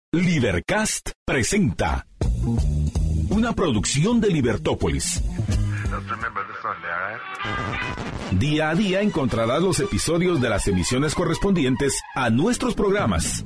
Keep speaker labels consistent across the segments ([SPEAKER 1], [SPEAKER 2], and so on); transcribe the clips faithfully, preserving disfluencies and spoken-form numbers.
[SPEAKER 1] Libercast presenta una producción de Libertópolis. Día a día encontrarás los episodios de las emisiones correspondientes a nuestros programas.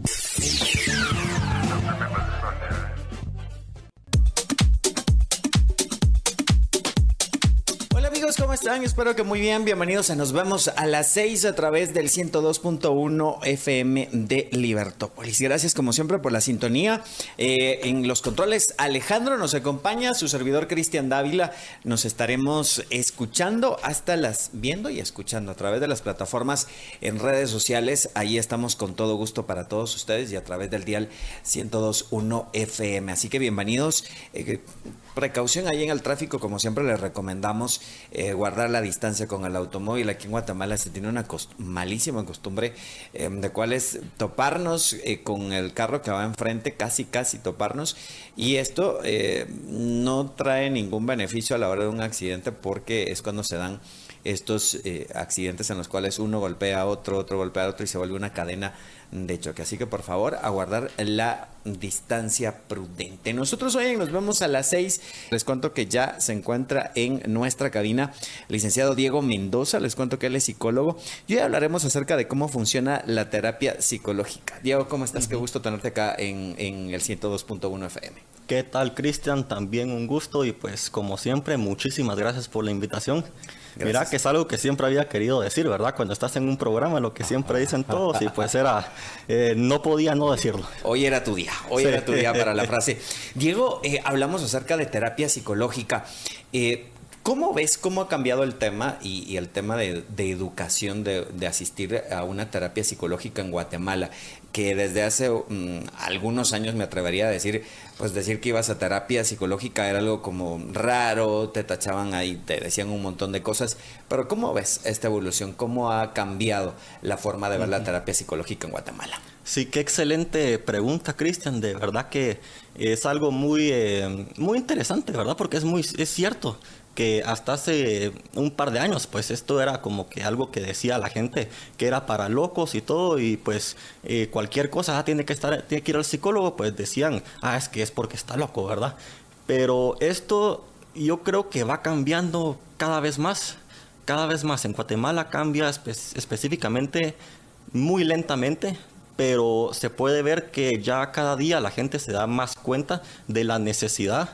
[SPEAKER 2] ¿Cómo están? Espero que muy bien. Bienvenidos a Nos Vemos a las seis a través del ciento dos punto uno F M de Libertópolis. Gracias como siempre por la sintonía. Eh, en los controles Alejandro nos acompaña, su servidor Cristian Dávila. Nos estaremos escuchando hasta las, viendo y escuchando a través de las plataformas en redes sociales. Ahí estamos con todo gusto para todos ustedes y a través del dial ciento dos punto uno F M. Así que bienvenidos. Eh, Precaución ahí en el tráfico, como siempre les recomendamos eh, guardar la distancia con el automóvil. Aquí en Guatemala se tiene una cost- malísima costumbre eh, de cuál es toparnos eh, con el carro que va enfrente, casi casi toparnos, y esto eh, no trae ningún beneficio a la hora de un accidente, porque es cuando se dan estos eh, accidentes en los cuales uno golpea a otro, otro golpea a otro y se vuelve una cadena de choque. Así que por favor, a guardar la distancia prudente. Nosotros hoy Nos Vemos a las seis. Les cuento que ya se encuentra en nuestra cabina el licenciado Diego Mendoza. Les cuento que él es psicólogo y hoy hablaremos acerca de cómo funciona la terapia psicológica. Diego, ¿cómo estás? Uh-huh. Qué gusto tenerte acá en, en el ciento dos punto uno F M.
[SPEAKER 3] ¿Qué tal, Cristian? También un gusto y pues como siempre, muchísimas gracias por la invitación. Gracias. Mira que es algo que siempre había querido decir, ¿verdad? Cuando estás en un programa, lo que siempre dicen todos, y pues era, eh, no podía no decirlo.
[SPEAKER 2] Hoy era tu día, hoy sí. era tu día para la frase. Diego, eh, hablamos acerca de terapia psicológica. Eh, ¿Cómo ves cómo ha cambiado el tema y, y el tema de, de educación, de, de asistir a una terapia psicológica en Guatemala? Que desde hace um, algunos años me atrevería a decir, pues decir que ibas a terapia psicológica era algo como raro, te tachaban ahí, te decían un montón de cosas. Pero ¿cómo ves esta evolución? ¿Cómo ha cambiado la forma de ver la terapia psicológica en Guatemala?
[SPEAKER 3] Sí, qué excelente pregunta, Cristian. De verdad que es algo muy, eh, muy interesante, ¿verdad? Porque es muy, es cierto que hasta hace un par de años, pues esto era como que algo que decía la gente que era para locos y todo, y pues eh, cualquier cosa ah, tiene que estar, tiene que ir al psicólogo, pues decían, ah, es que es porque está loco, ¿verdad? Pero esto yo creo que va cambiando cada vez más, cada vez más. En Guatemala cambia espe- específicamente muy lentamente, pero se puede ver que ya cada día la gente se da más cuenta de la necesidad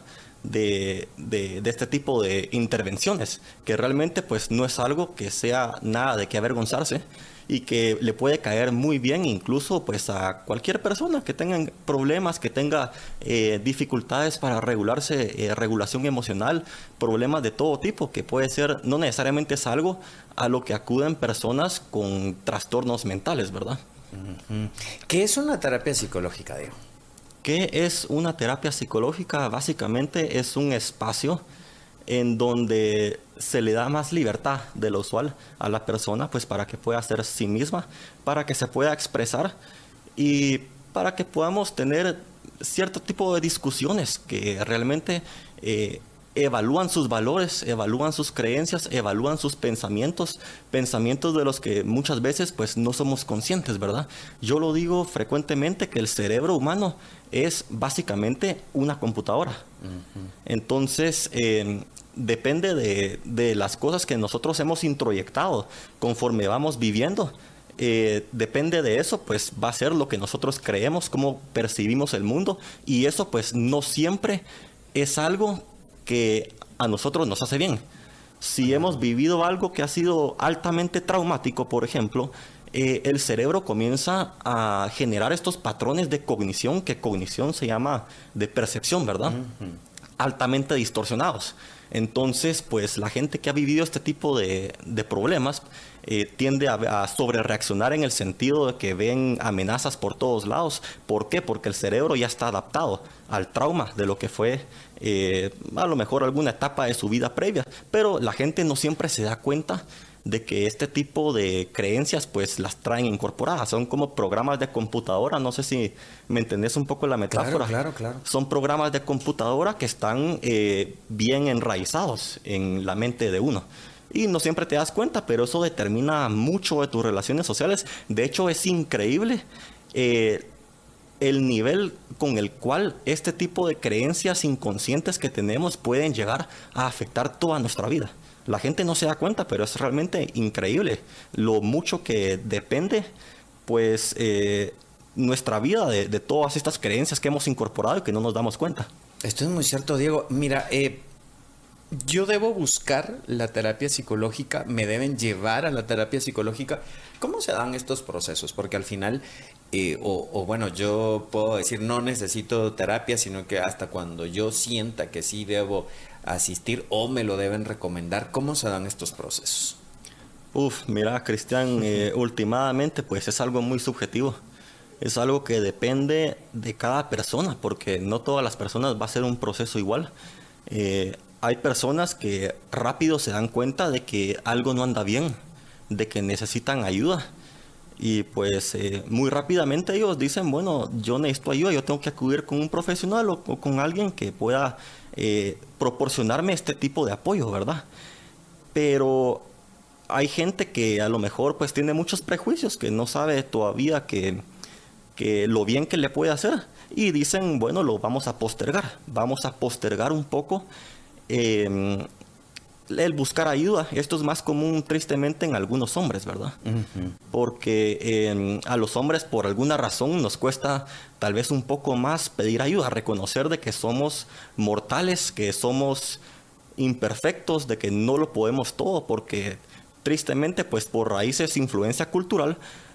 [SPEAKER 3] De, de, de este tipo de intervenciones, que realmente pues no es algo que sea nada de qué avergonzarse y que le puede caer muy bien incluso pues a cualquier persona que tenga problemas, que tenga eh, dificultades para regularse, eh, regulación emocional, problemas de todo tipo, que puede ser, no necesariamente es algo a lo que acuden personas con trastornos mentales, ¿verdad?
[SPEAKER 2] Uh-huh. ¿Qué es una terapia psicológica, Diego?
[SPEAKER 3] ¿Qué es una terapia psicológica? Básicamente es un espacio en donde se le da más libertad de lo usual a la persona, pues para que pueda ser sí misma, para que se pueda expresar y para que podamos tener cierto tipo de discusiones que realmente eh, evalúan sus valores, evalúan sus creencias, evalúan sus pensamientos, pensamientos de los que muchas veces pues no somos conscientes, ¿verdad? Yo lo digo frecuentemente que el cerebro humano es básicamente una computadora. Uh-huh. Entonces, eh, depende de, de las cosas que nosotros hemos introyectado conforme vamos viviendo. Eh, depende de eso, pues va a ser lo que nosotros creemos, cómo percibimos el mundo, y eso pues no siempre es algo que a nosotros nos hace bien. Si hemos vivido algo que ha sido altamente traumático, por ejemplo, eh, el cerebro comienza a generar estos patrones de cognición, que cognición se llama de percepción, ¿verdad? Uh-huh. Altamente distorsionados. Entonces, pues la gente que ha vivido este tipo de, de problemas eh, tiende a, a sobrereaccionar en el sentido de que ven amenazas por todos lados. ¿Por qué? Porque el cerebro ya está adaptado al trauma de lo que fue eh, a lo mejor alguna etapa de su vida previa. Pero la gente no siempre se da cuenta de que este tipo de creencias pues las traen incorporadas. Son como programas de computadora, no sé si me entendés un poco la metáfora.
[SPEAKER 2] Claro, claro, claro.
[SPEAKER 3] Son programas de computadora que están eh, bien enraizados en la mente de uno. Y no siempre te das cuenta, pero eso determina mucho de tus relaciones sociales. De hecho, es increíble eh, el nivel con el cual este tipo de creencias inconscientes que tenemos pueden llegar a afectar toda nuestra vida. La gente no se da cuenta, pero es realmente increíble lo mucho que depende, pues, eh, nuestra vida de, de todas estas creencias que hemos incorporado y que no nos damos cuenta.
[SPEAKER 2] Esto es muy cierto, Diego. Mira, eh, yo debo buscar la terapia psicológica, me deben llevar a la terapia psicológica. ¿Cómo se dan estos procesos? Porque al final, eh, o, o bueno, yo puedo decir no necesito terapia, sino que hasta cuando yo sienta que sí debo asistir o me lo deben recomendar. ¿Cómo se dan estos procesos?
[SPEAKER 3] Uf, mira, Cristian, eh, últimamente pues es algo muy subjetivo. Es algo que depende de cada persona, porque no todas las personas va a ser un proceso igual. Eh, hay personas que rápido se dan cuenta de que algo no anda bien, de que necesitan ayuda. Y pues eh, muy rápidamente ellos dicen, bueno, yo necesito ayuda, yo tengo que acudir con un profesional o, o con alguien que pueda eh, proporcionarme este tipo de apoyo, ¿verdad? Pero hay gente que a lo mejor pues tiene muchos prejuicios, que no sabe todavía que... que lo bien que le puede hacer, y dicen, bueno, lo vamos a postergar, vamos a postergar un poco eh, el buscar ayuda. Esto es más común tristemente en algunos hombres, ¿verdad? Uh-huh. Porque eh, a los hombres por alguna razón nos cuesta tal vez un poco más pedir ayuda, reconocer de que somos mortales, que somos imperfectos, de que no lo podemos todo, porque tristemente pues por raíces de influencia cultural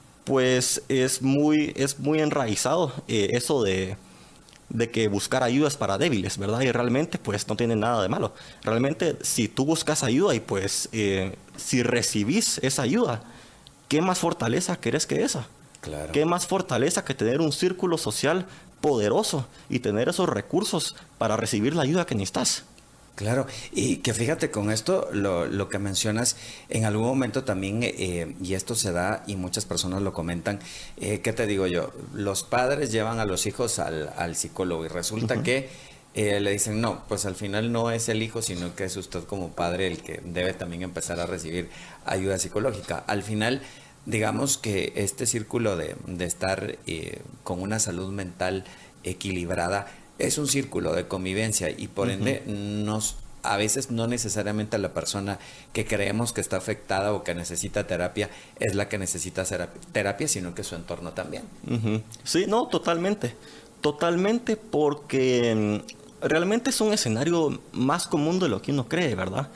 [SPEAKER 3] pues es muy, es muy enraizado eh, eso de, de que buscar ayuda es para débiles, ¿verdad? Y realmente pues no tiene nada de malo. Realmente si tú buscas ayuda y pues eh, si recibís esa ayuda, ¿qué más fortaleza querés que esa? Claro. ¿Qué más fortaleza que tener un círculo social poderoso y tener esos recursos para recibir la ayuda que necesitas?
[SPEAKER 2] Claro, y que fíjate con esto, lo, lo que mencionas, en algún momento también, eh, y esto se da y muchas personas lo comentan, eh, ¿qué te digo yo? Los padres llevan a los hijos al, al psicólogo y resulta uh-huh. que eh, le dicen, no, pues al final no es el hijo, sino que es usted como padre el que debe también empezar a recibir ayuda psicológica. Al final, digamos que este círculo de, de estar eh, con una salud mental equilibrada, es un círculo de convivencia y por uh-huh. ende nos, a veces no necesariamente la persona que creemos que está afectada o que necesita terapia es la que necesita terapia, sino que su entorno también.
[SPEAKER 3] Uh-huh. Sí, no, totalmente. Totalmente, porque realmente es un escenario más común de lo que uno cree, ¿verdad?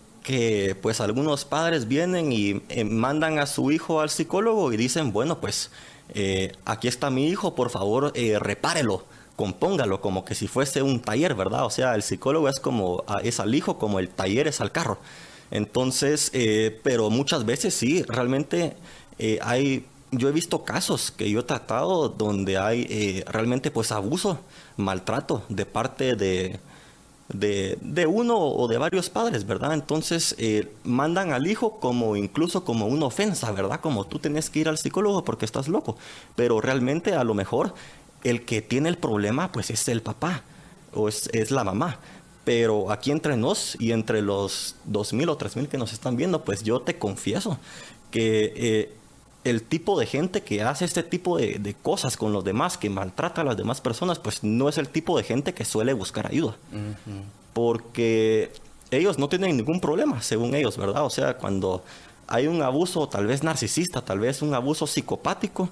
[SPEAKER 3] Que pues algunos padres vienen y eh, mandan a su hijo al psicólogo y dicen, bueno, pues eh, aquí está mi hijo, por favor, eh, repárelo. Compóngalo, como que si fuese un taller, ¿verdad? O sea, el psicólogo es como, es al hijo como el taller es al carro. Entonces, eh, pero muchas veces sí, realmente eh, hay, yo he visto casos que yo he tratado donde hay eh, realmente pues abuso, maltrato de parte de, de, de uno o de varios padres, ¿verdad? Entonces, eh, mandan al hijo como incluso como una ofensa, ¿verdad? Como tú tenés que ir al psicólogo porque estás loco. Pero realmente a lo mejor el que tiene el problema pues es el papá o es, es la mamá. Pero aquí entre nos y entre los dos mil o tres mil que nos están viendo, pues yo te confieso que eh, el tipo de gente que hace este tipo de, de cosas con los demás, que maltrata a las demás personas, pues no es el tipo de gente que suele buscar ayuda. Uh-huh. Porque ellos no tienen ningún problema, según ellos, ¿verdad? O sea, cuando hay un abuso tal vez narcisista, tal vez un abuso psicopático,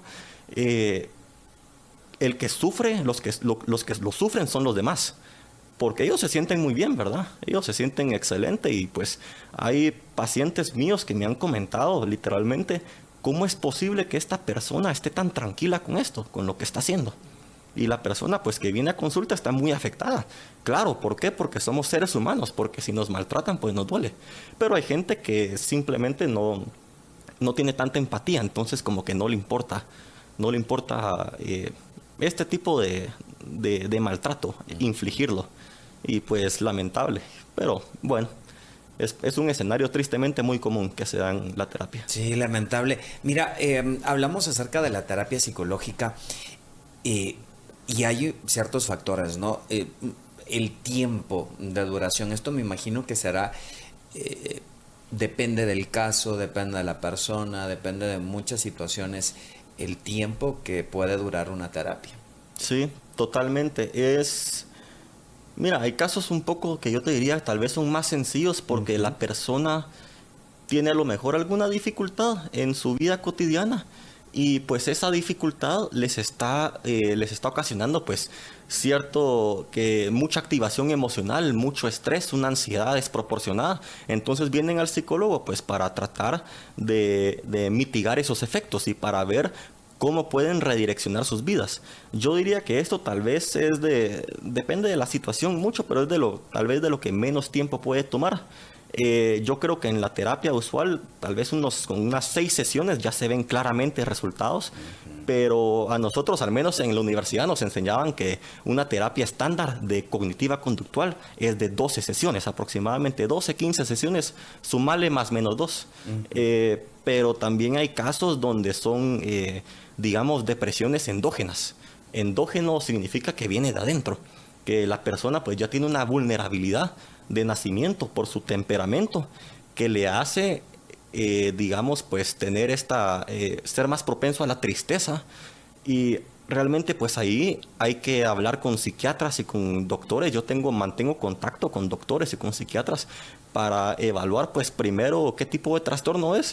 [SPEAKER 3] eh, el que sufre, los que, lo, los que lo sufren son los demás. Porque ellos se sienten muy bien, ¿verdad? Ellos se sienten excelente y pues hay pacientes míos que me han comentado literalmente cómo es posible que esta persona esté tan tranquila con esto, con lo que está haciendo. Y la persona pues que viene a consulta está muy afectada. Claro, ¿por qué? Porque somos seres humanos, porque si nos maltratan pues nos duele. Pero hay gente que simplemente no, no tiene tanta empatía, entonces como que no le importa, no le importa eh, este tipo de, de, de maltrato, infligirlo. Y pues lamentable, pero bueno, es, es un escenario tristemente muy común que se da en la terapia.
[SPEAKER 2] Sí, lamentable. Mira, eh, hablamos acerca de la terapia psicológica eh, y hay ciertos factores, ¿no? Eh, el tiempo de duración, esto me imagino que será, eh, depende del caso, depende de la persona, depende de muchas situaciones, el tiempo que puede durar una terapia.
[SPEAKER 3] Sí, totalmente. Es... Mira, hay casos un poco que yo te diría tal vez son más sencillos porque uh-huh. la persona tiene a lo mejor alguna dificultad en su vida cotidiana y pues esa dificultad les está, eh, les está ocasionando pues cierto que mucha activación emocional, mucho estrés, una ansiedad desproporcionada. Entonces vienen al psicólogo pues para tratar de, de mitigar esos efectos y para ver cómo pueden redireccionar sus vidas. Yo diría que esto tal vez es de, depende de la situación mucho, pero es de lo, tal vez de lo que menos tiempo puede tomar. Eh, yo creo que en la terapia usual, tal vez unos, con unas seis sesiones ya se ven claramente resultados, uh-huh. pero a nosotros, al menos en la universidad, nos enseñaban que una terapia estándar de cognitiva conductual es de doce sesiones, aproximadamente doce, quince sesiones, sumale más menos dos. Uh-huh. Eh, pero también hay casos donde son, eh, digamos, depresiones endógenas. Endógeno significa que viene de adentro, que la persona pues ya tiene una vulnerabilidad de nacimiento por su temperamento que le hace, eh, digamos, pues tener esta, eh, ser más propenso a la tristeza y realmente pues ahí hay que hablar con psiquiatras y con doctores. Yo tengo, mantengo contacto con doctores y con psiquiatras para evaluar pues primero qué tipo de trastorno es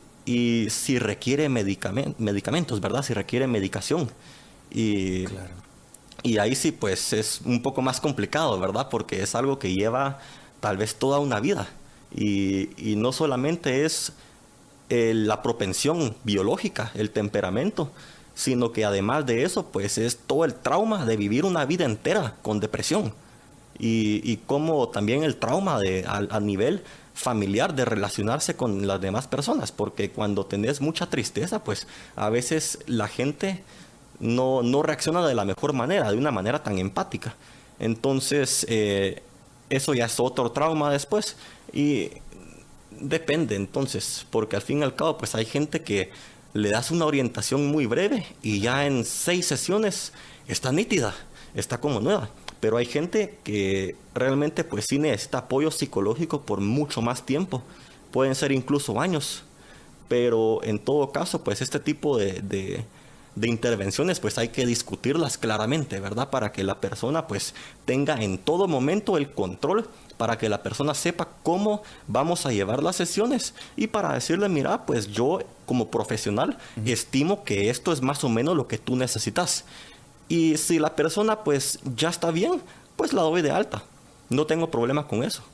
[SPEAKER 3] y si requiere medicament- medicamentos, ¿verdad? Si requiere medicación y... Claro. Y ahí sí, pues es un poco más complicado, ¿verdad? Porque es algo que lleva tal vez toda una vida. Y, y no solamente es eh, la propensión biológica, el temperamento, sino que además de eso, pues es todo el trauma de vivir una vida entera con depresión. Y, y como también el trauma de, a, a nivel familiar de relacionarse con las demás personas. Porque cuando tenés mucha tristeza, pues a veces la gente... No, no reacciona de la mejor manera, de una manera tan empática. Entonces, eh, eso ya es otro trauma después. Y depende entonces, porque al fin y al cabo, pues hay gente que le das una orientación muy breve y ya en seis sesiones está nítida, está como nueva. Pero hay gente que realmente pues sí necesita apoyo psicológico por mucho más tiempo. Pueden ser incluso años. Pero en todo caso, pues este tipo de... de de intervenciones pues hay que discutirlas claramente, ¿verdad? Para que la persona pues tenga en todo momento el control, para que la persona sepa cómo vamos a llevar las sesiones y para decirle, mira, pues yo como profesional uh-huh. estimo que esto es más o menos lo que tú necesitas. Y si la persona pues ya está bien, pues la doy de alta. No tengo problema con eso.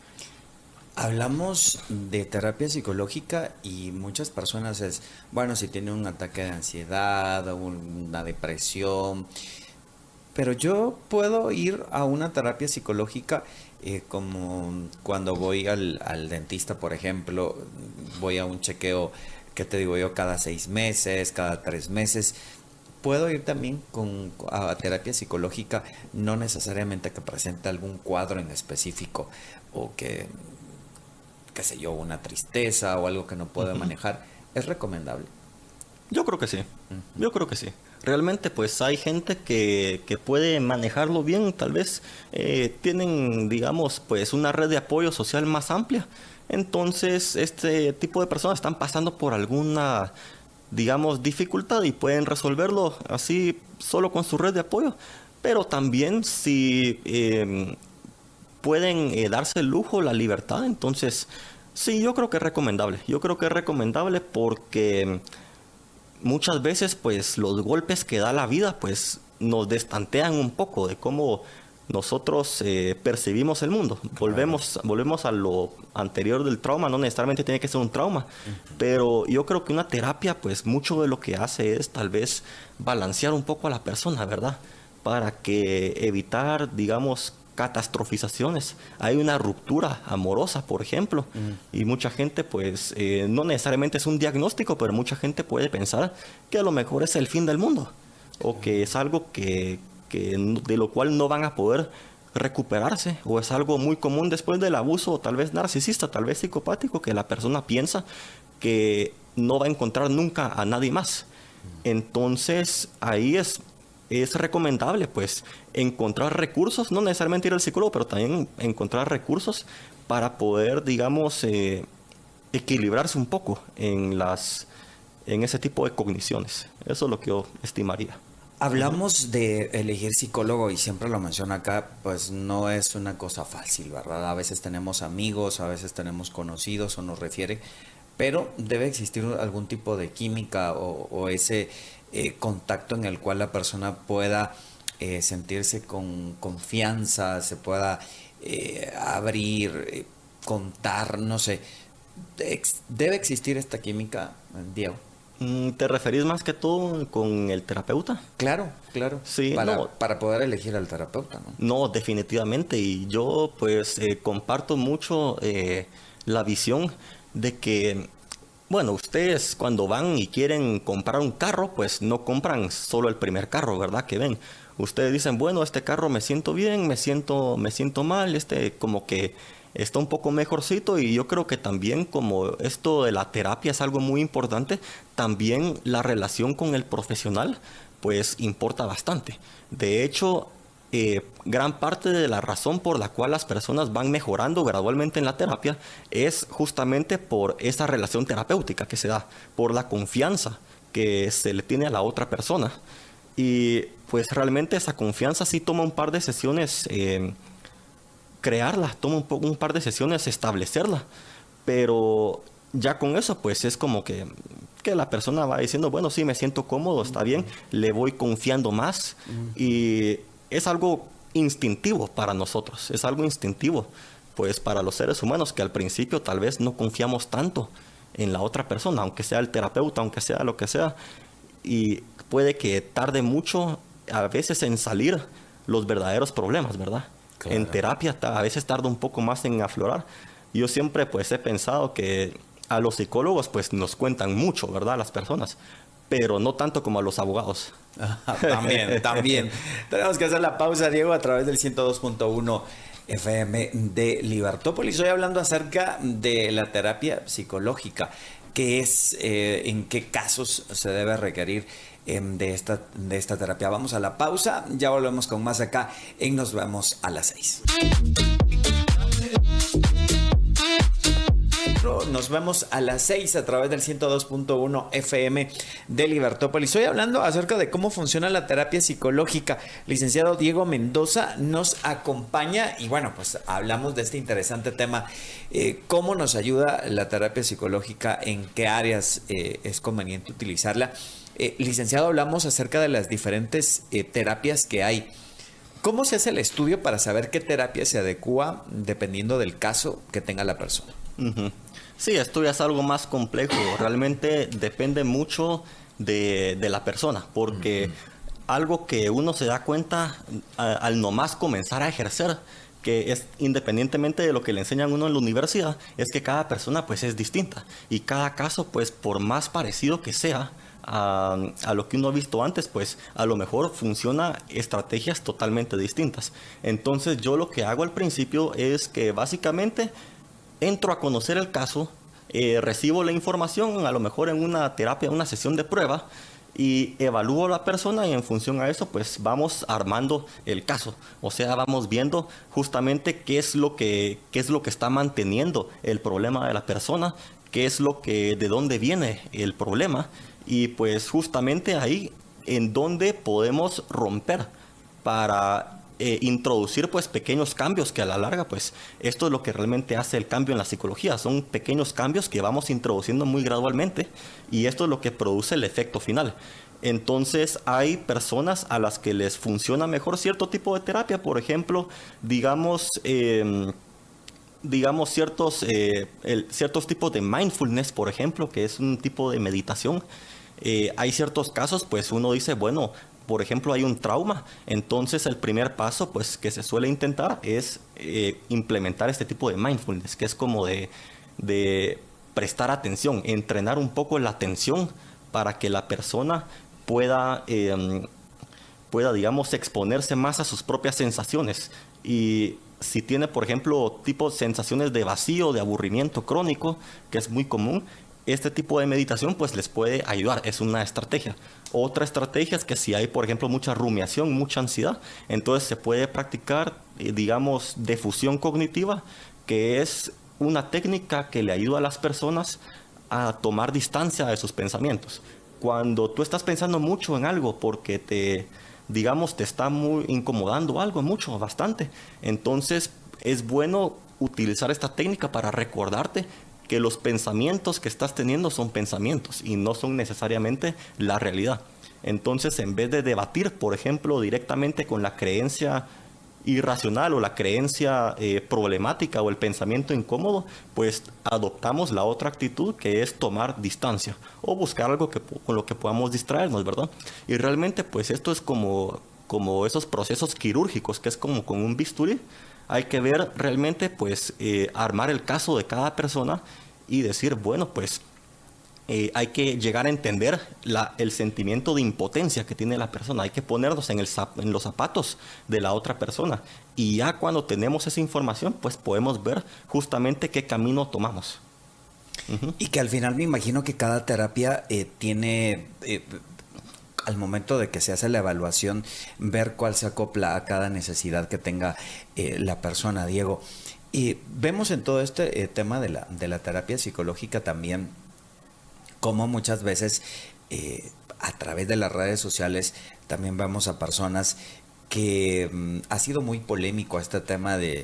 [SPEAKER 2] Hablamos de terapia psicológica y muchas personas es, bueno, si tiene un ataque de ansiedad o una depresión, pero yo puedo ir a una terapia psicológica eh, como cuando voy al, al dentista, por ejemplo, voy a un chequeo, ¿qué te digo yo? Cada seis meses, cada tres meses. Puedo ir también con, a terapia psicológica, no necesariamente que presente algún cuadro en específico o que... qué sé yo, una tristeza o algo que no pueda uh-huh. manejar, ¿es recomendable?
[SPEAKER 3] Yo creo que sí, uh-huh. yo creo que sí. Realmente pues hay gente que, que puede manejarlo bien, tal vez eh, tienen, digamos, pues una red de apoyo social más amplia. Entonces este tipo de personas están pasando por alguna, digamos, dificultad y pueden resolverlo así solo con su red de apoyo. Pero también si... Eh, pueden eh, darse el lujo, la libertad, entonces sí, yo creo que es recomendable, yo creo que es recomendable porque muchas veces pues los golpes que da la vida pues nos destantean un poco de cómo nosotros eh, percibimos el mundo. Claro. Volvemos, volvemos a lo anterior del trauma, no necesariamente tiene que ser un trauma, uh-huh. pero yo creo que una terapia pues mucho de lo que hace es tal vez balancear un poco a la persona, ¿verdad? Para que evitar, digamos, catastrofizaciones. Hay una ruptura amorosa, por ejemplo, mm. y mucha gente, pues, eh, no necesariamente es un diagnóstico, pero mucha gente puede pensar que a lo mejor es el fin del mundo, o que es algo que, que de lo cual no van a poder recuperarse, o es algo muy común después del abuso, tal vez narcisista, tal vez psicopático, que la persona piensa que no va a encontrar nunca a nadie más. Mm. Entonces, ahí es Es recomendable pues encontrar recursos, no necesariamente ir al psicólogo, pero también encontrar recursos para poder, digamos, eh, equilibrarse un poco en, las, en ese tipo de cogniciones. Eso es lo que yo estimaría.
[SPEAKER 2] Hablamos de elegir psicólogo y siempre lo menciono acá, pues no es una cosa fácil, ¿verdad? A veces tenemos amigos, a veces tenemos conocidos o nos refiere, pero debe existir algún tipo de química o, o ese eh, contacto en el cual la persona pueda eh, sentirse con confianza, se pueda eh, abrir, eh, contar, no sé. ¿Debe existir esta química, Diego?
[SPEAKER 3] ¿Te referís más que todo con el terapeuta?
[SPEAKER 2] Claro, claro.
[SPEAKER 3] Sí,
[SPEAKER 2] para,
[SPEAKER 3] no,
[SPEAKER 2] para poder elegir al terapeuta, ¿no?
[SPEAKER 3] No, definitivamente. Y yo pues eh, comparto mucho eh, la visión de que, bueno, ustedes cuando van y quieren comprar un carro, pues no compran solo el primer carro, ¿verdad? Que ven. Ustedes dicen, bueno, este carro me siento bien, me siento, me siento mal, este como que está un poco mejorcito. Y yo creo que también, como esto de la terapia es algo muy importante, también la relación con el profesional pues importa bastante. De hecho, eh, gran parte de la razón por la cual las personas van mejorando gradualmente en la terapia es justamente por esa relación terapéutica que se da, por la confianza que se le tiene a la otra persona. Y pues realmente esa confianza sí toma un par de sesiones eh, crearla, toma un, un par de sesiones establecerla, pero ya con eso pues es como que, que la persona va diciendo, bueno, sí, me siento cómodo, está bien, le voy confiando más. Y es algo instintivo para nosotros, es algo instintivo pues para los seres humanos, que al principio tal vez no confiamos tanto en la otra persona, aunque sea el terapeuta, aunque sea lo que sea, y puede que tarde mucho a veces en salir los verdaderos problemas, ¿verdad? Claro. En terapia a veces tarda un poco más en aflorar. Yo siempre pues he pensado que a los psicólogos pues nos cuentan mucho, ¿verdad? Las personas, pero no tanto como a los abogados.
[SPEAKER 2] También, también. Tenemos que hacer la pausa, Diego, a través del ciento dos punto uno F M de Libertópolis. Estoy hablando acerca de la terapia psicológica. ¿Qué es, eh, en qué casos se debe requerir eh, de, esta, de esta terapia? Vamos a la pausa, ya volvemos con más acá en Nos Vemos a las seis. Nos vemos a las seis a través del ciento dos punto uno F M de Libertópolis. Estoy hablando acerca de cómo funciona la terapia psicológica. Licenciado Diego Mendoza nos acompaña y bueno, pues hablamos de este interesante tema. Eh, ¿Cómo nos ayuda la terapia psicológica? ¿En qué áreas eh, es conveniente utilizarla? Eh, licenciado, hablamos acerca de las diferentes eh, terapias que hay. ¿Cómo se hace el estudio para saber qué terapia se adecua dependiendo del caso que tenga la persona?
[SPEAKER 3] Uh-huh. Sí, esto ya es algo más complejo. Realmente depende mucho de, de la persona, porque uh-huh. algo que uno se da cuenta a, al nomás comenzar a ejercer, que es independientemente de lo que le enseñan uno en la universidad, es que cada persona pues es distinta y cada caso pues por más parecido que sea a, a lo que uno ha visto antes, pues a lo mejor funciona estrategias totalmente distintas. Entonces yo lo que hago al principio es que básicamente entro a conocer el caso, eh, recibo la información, a lo mejor en una terapia, una sesión de prueba, y evalúo a la persona y en función a eso, pues vamos armando el caso. O sea, vamos viendo justamente qué es lo que, qué es lo que está manteniendo el problema de la persona, qué es lo que, de dónde viene el problema, y pues justamente ahí en donde podemos romper para Eh, introducir pues pequeños cambios que a la larga pues esto es lo que realmente hace el cambio en la psicología. Son pequeños cambios que vamos introduciendo muy gradualmente y esto es lo que produce el efecto final. Entonces hay personas a las que les funciona mejor cierto tipo de terapia, por ejemplo, digamos eh, digamos ciertos eh, el, ciertos tipos de mindfulness, por ejemplo, que es un tipo de meditación. Eh, hay ciertos casos pues uno dice, bueno, por ejemplo, hay un trauma, entonces el primer paso pues, que se suele intentar es eh, implementar este tipo de mindfulness, que es como de, de prestar atención, entrenar un poco la atención para que la persona pueda, eh, pueda, digamos, exponerse más a sus propias sensaciones. Y si tiene, por ejemplo, tipo sensaciones de vacío, de aburrimiento crónico, que es muy común, este tipo de meditación pues les puede ayudar, es una estrategia. Otra estrategia es que si hay, por ejemplo, mucha rumiación, mucha ansiedad, entonces se puede practicar, eh, digamos, defusión cognitiva, que es una técnica que le ayuda a las personas a tomar distancia de sus pensamientos. cuando tú estás pensando mucho en algo porque te, digamos, te está muy incomodando algo mucho, bastante, entonces es bueno utilizar esta técnica para recordarte que los pensamientos que estás teniendo son pensamientos y no son necesariamente la realidad. Entonces, en vez de debatir, por ejemplo, directamente con la creencia irracional o la creencia eh, problemática o el pensamiento incómodo, pues adoptamos la otra actitud, que es tomar distancia o buscar algo que, con lo que podamos distraernos, ¿verdad? Y realmente, pues esto es como, como esos procesos quirúrgicos, que es como con un bisturí. Hay que ver realmente, pues, eh, armar el caso de cada persona y decir, bueno, pues, eh, hay que llegar a entender la, el sentimiento de impotencia que tiene la persona. Hay que ponernos en, el, en los zapatos de la otra persona. Y ya cuando tenemos esa información, pues, podemos ver justamente qué camino tomamos. Uh-huh.
[SPEAKER 2] Y que al final me imagino que cada terapia eh, tiene... Eh, al momento de que se hace la evaluación, ver cuál se acopla a cada necesidad que tenga eh, la persona, Diego. Y vemos en todo este eh, tema de la, de la terapia psicológica también cómo muchas veces eh, a través de las redes sociales también vemos a personas que mm, ha sido muy polémico este tema de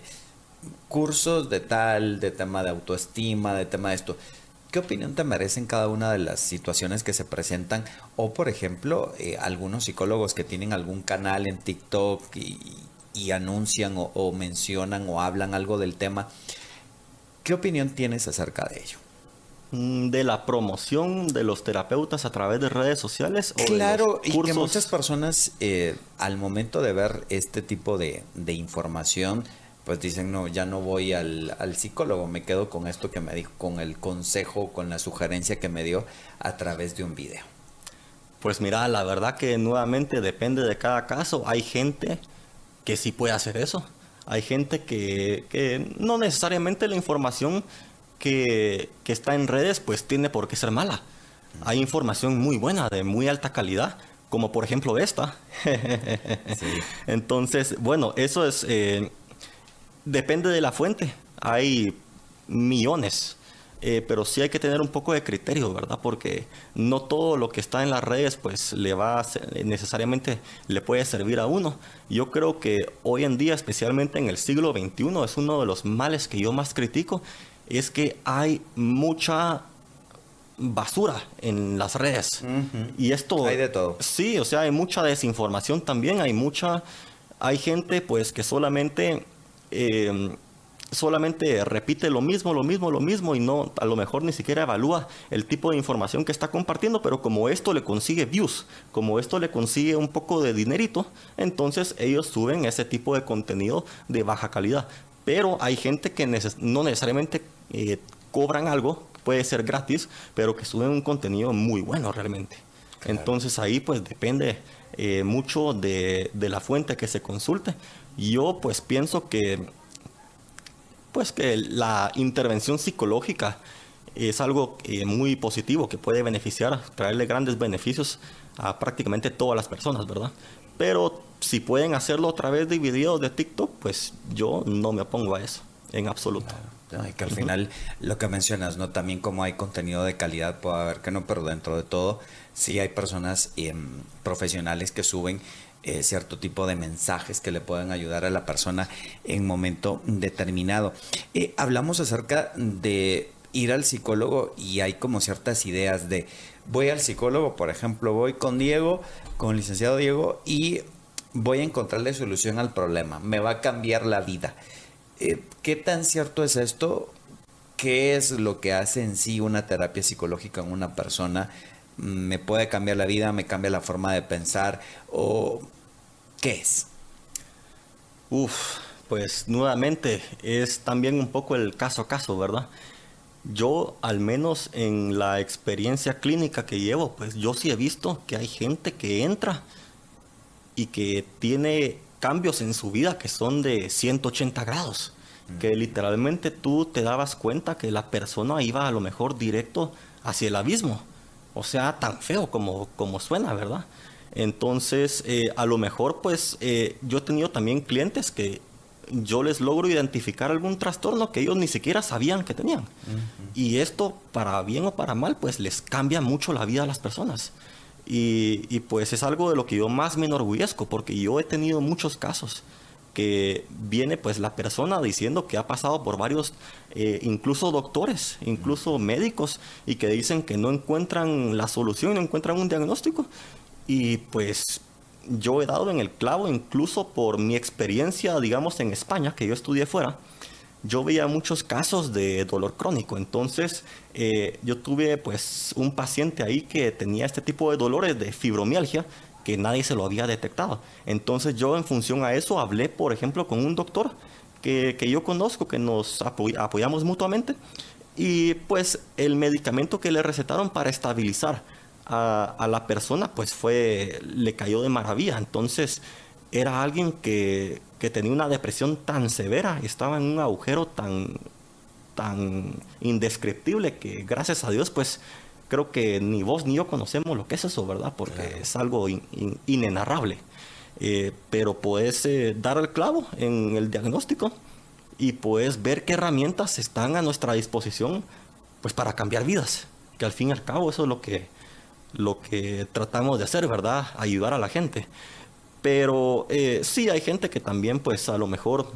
[SPEAKER 2] cursos de tal, de tema de autoestima, de tema de esto. ¿Qué opinión te merecen cada una de las situaciones que se presentan? O, por ejemplo, eh, algunos psicólogos que tienen algún canal en TikTok y, y anuncian o, o mencionan o hablan algo del tema. ¿Qué opinión tienes acerca de ello?
[SPEAKER 3] ¿De la promoción de los terapeutas a través de redes sociales? ¿O
[SPEAKER 2] claro,
[SPEAKER 3] de los cursos?
[SPEAKER 2] Y que muchas personas eh, al momento de ver este tipo de, de información... pues dicen, no, ya no voy al, al psicólogo, me quedo con esto que me dijo, con el consejo, con la sugerencia que me dio a través de un video.
[SPEAKER 3] Pues mira, la verdad que nuevamente depende de cada caso. Hay gente que sí puede hacer eso. Hay gente que, que no necesariamente la información que, que está en redes pues tiene por qué ser mala. Hay información muy buena, de muy alta calidad, como por ejemplo esta. Sí. Entonces, bueno, eso es... Eh, Depende de la fuente, hay millones, eh, pero sí hay que tener un poco de criterio, ¿verdad? Porque no todo lo que está en las redes pues le va a ser, necesariamente le puede servir a uno. Yo creo que hoy en día, especialmente en el siglo veintiuno, es uno de los males que yo más critico, es que hay mucha basura en las redes. Uh-huh. Y esto...
[SPEAKER 2] hay de todo.
[SPEAKER 3] Sí, o sea, hay mucha desinformación también, hay mucha... Hay gente pues que solamente... Eh, solamente repite lo mismo, lo mismo, lo mismo y no, a lo mejor ni siquiera evalúa el tipo de información que está compartiendo, pero como esto le consigue views, como esto le consigue un poco de dinerito, entonces ellos suben ese tipo de contenido de baja calidad. Pero hay gente que neces- no necesariamente eh, cobran algo, puede ser gratis, pero que suben un contenido muy bueno realmente. Claro. Entonces ahí pues depende eh, mucho de, de la fuente que se consulte. Yo pues pienso que pues que la intervención psicológica es algo eh, muy positivo que puede beneficiar, traerle grandes beneficios a prácticamente todas las personas, ¿verdad? Pero si pueden hacerlo a través de videos de TikTok, pues yo no me opongo a eso, en absoluto.
[SPEAKER 2] Claro, que al uh-huh. final lo que mencionas, ¿no? También como hay contenido de calidad, puede haber que no, pero dentro de todo sí hay personas eh, profesionales que suben Eh, cierto tipo de mensajes que le pueden ayudar a la persona en un momento determinado. Eh, hablamos acerca de ir al psicólogo y hay como ciertas ideas de voy al psicólogo, por ejemplo, voy con Diego, con el licenciado Diego y voy a encontrarle solución al problema, me va a cambiar la vida. Eh, ¿Qué tan cierto es esto? ¿Qué es lo que hace en sí una terapia psicológica en una persona? ¿Me puede cambiar la vida? ¿Me cambia la forma de pensar? ¿O qué es?
[SPEAKER 3] Uf, pues nuevamente es también un poco el caso a caso, ¿verdad? Yo, al menos en la experiencia clínica que llevo, pues yo sí he visto que hay gente que entra y que tiene cambios en su vida que son de ciento ochenta grados. Mm. Que literalmente tú te dabas cuenta que la persona iba a lo mejor directo hacia el abismo. O sea, tan feo como, como suena, ¿verdad? Entonces, eh, a lo mejor, pues, eh, yo he tenido también clientes que yo les logro identificar algún trastorno que ellos ni siquiera sabían que tenían. Uh-huh. Y esto, para bien o para mal, pues les cambia mucho la vida a las personas. Y, y pues es algo de lo que yo más me enorgullezco, porque yo he tenido muchos casos que viene pues la persona diciendo que ha pasado por varios, eh, incluso doctores, incluso médicos, y que dicen que no encuentran la solución, no encuentran un diagnóstico. Y pues yo he dado en el clavo, incluso por mi experiencia, digamos, en España, que yo estudié fuera. Yo veía muchos casos de dolor crónico. Entonces, eh, yo tuve pues un paciente ahí que tenía este tipo de dolores de fibromialgia, que nadie se lo había detectado. Entonces yo, en función a eso, hablé, por ejemplo, con un doctor que, que yo conozco, que nos apoy- apoyamos mutuamente, y pues el medicamento que le recetaron para estabilizar a, a la persona, pues fue, le cayó de maravilla. Entonces era alguien que, que tenía una depresión tan severa, estaba en un agujero tan, tan indescriptible, que gracias a Dios, pues creo que ni vos ni yo conocemos lo que es eso, ¿verdad? Porque claro, es algo in, in, inenarrable. Eh, pero puedes eh, dar el clavo en el diagnóstico y puedes ver qué herramientas están a nuestra disposición, pues para cambiar vidas. Que al fin y al cabo eso es lo que, lo que tratamos de hacer, ¿verdad? Ayudar a la gente. Pero eh, sí hay gente que también, pues a lo mejor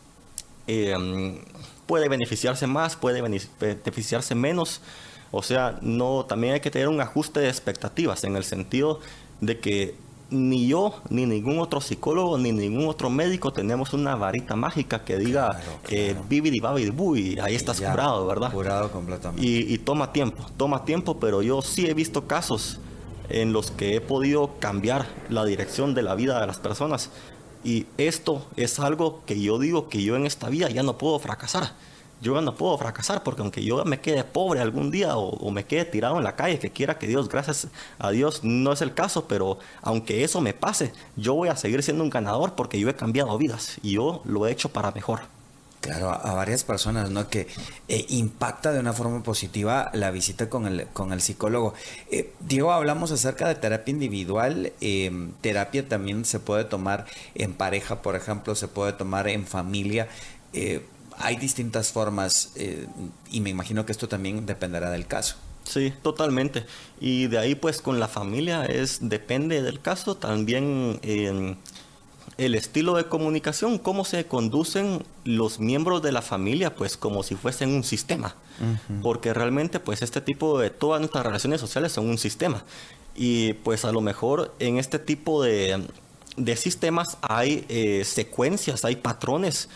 [SPEAKER 3] eh, puede beneficiarse más, puede beneficiarse menos. O sea, no, también hay que tener un ajuste de expectativas, en el sentido de que ni yo, ni ningún otro psicólogo, ni ningún otro médico tenemos una varita mágica que diga claro, claro. Eh, bibidi babidi bu, y ahí estás ya, curado, ¿verdad?
[SPEAKER 2] Curado completamente.
[SPEAKER 3] Y, y toma tiempo, toma tiempo, pero yo sí he visto casos en los que he podido cambiar la dirección de la vida de las personas. Y esto es algo que yo digo que yo en esta vida ya no puedo fracasar. Yo no puedo fracasar, porque aunque yo me quede pobre algún día o, o me quede tirado en la calle, que quiera que Dios, gracias a Dios, no es el caso, pero aunque eso me pase, yo voy a seguir siendo un ganador porque yo he cambiado vidas y yo lo he hecho para mejor.
[SPEAKER 2] Claro, a, a varias personas, ¿no? Que eh, impacta de una forma positiva la visita con el, con el psicólogo. Eh, Diego, hablamos acerca de terapia individual. Eh, terapia también se puede tomar en pareja, por ejemplo, se puede tomar en familia. Eh, Hay distintas formas eh, y me imagino que esto también dependerá del caso.
[SPEAKER 3] Sí, totalmente. Y de ahí pues con la familia es depende del caso también eh, el estilo de comunicación, cómo se conducen los miembros de la familia, pues como si fuesen un sistema. Uh-huh. Porque realmente pues este tipo de todas nuestras relaciones sociales son un sistema. Y pues a lo mejor en este tipo de, de sistemas hay eh, secuencias, hay patrones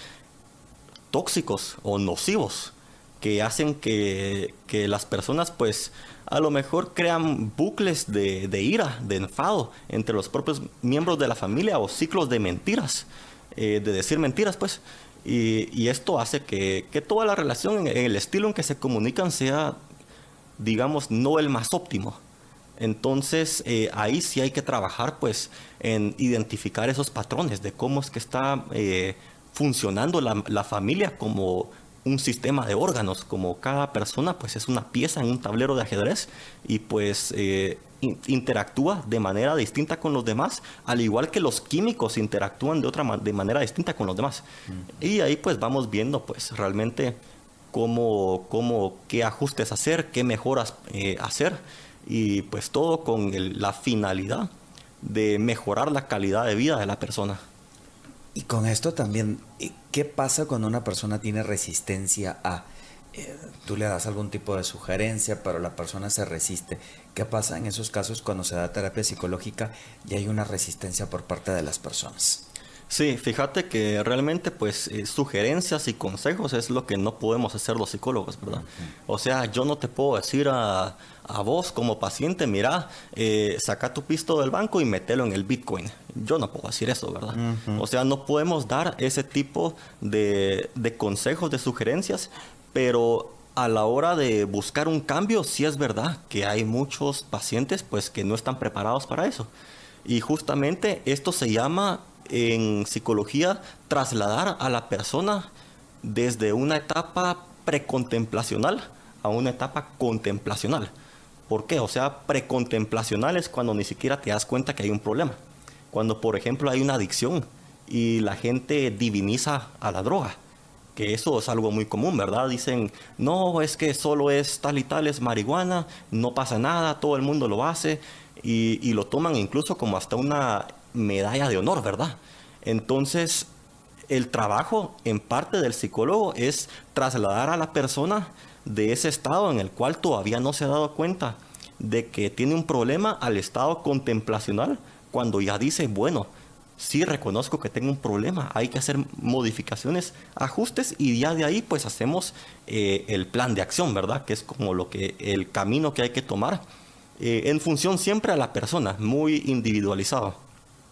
[SPEAKER 3] tóxicos o nocivos que hacen que, que las personas pues a lo mejor crean bucles de, de ira, de enfado entre los propios miembros de la familia, o ciclos de mentiras, eh, de decir mentiras pues, y, y esto hace que, que toda la relación, en el estilo en que se comunican, sea, digamos, no el más óptimo. Entonces eh, ahí sí hay que trabajar pues en identificar esos patrones de cómo es que está eh, funcionando la, la familia como un sistema de órganos, como cada persona pues es una pieza en un tablero de ajedrez y pues eh, in, interactúa de manera distinta con los demás, al igual que los químicos interactúan de otra de manera distinta con los demás. Uh-huh. Y ahí pues vamos viendo pues realmente cómo, cómo qué ajustes hacer, qué mejoras eh, hacer, y pues todo con el, la finalidad de mejorar la calidad de vida de la persona.
[SPEAKER 2] Y con esto también, ¿qué pasa cuando una persona tiene resistencia a? Eh, tú le das algún tipo de sugerencia, pero la persona se resiste. ¿Qué pasa en esos casos cuando se da terapia psicológica y hay una resistencia por parte de las personas?
[SPEAKER 3] Sí, fíjate que realmente pues eh, sugerencias y consejos es lo que no podemos hacer los psicólogos, ¿verdad? Uh-huh. O sea, yo no te puedo decir a, a vos como paciente, mira, eh, saca tu pisto del banco y mételo en el Bitcoin. Yo no puedo decir eso, ¿verdad? Uh-huh. O sea, no podemos dar ese tipo de, de consejos, de sugerencias, pero a la hora de buscar un cambio, sí es verdad que hay muchos pacientes pues que no están preparados para eso. Y justamente esto se llama en psicología trasladar a la persona desde una etapa precontemplacional a una etapa contemplacional. ¿Por qué? O sea, precontemplacional es cuando ni siquiera te das cuenta que hay un problema. Cuando, por ejemplo, hay una adicción y la gente diviniza a la droga, que eso es algo muy común, ¿verdad? Dicen, no, es que solo es tal y tal, es marihuana, no pasa nada, todo el mundo lo hace, y, y lo toman incluso como hasta una medalla de honor, ¿verdad? Entonces, el trabajo en parte del psicólogo es trasladar a la persona de ese estado en el cual todavía no se ha dado cuenta de que tiene un problema al estado contemplacional, cuando ya dice, bueno, sí reconozco que tengo un problema, hay que hacer modificaciones, ajustes, y ya de ahí pues hacemos eh, el plan de acción, ¿verdad? Que es como lo que, el camino que hay que tomar eh, en función siempre a la persona, muy individualizado.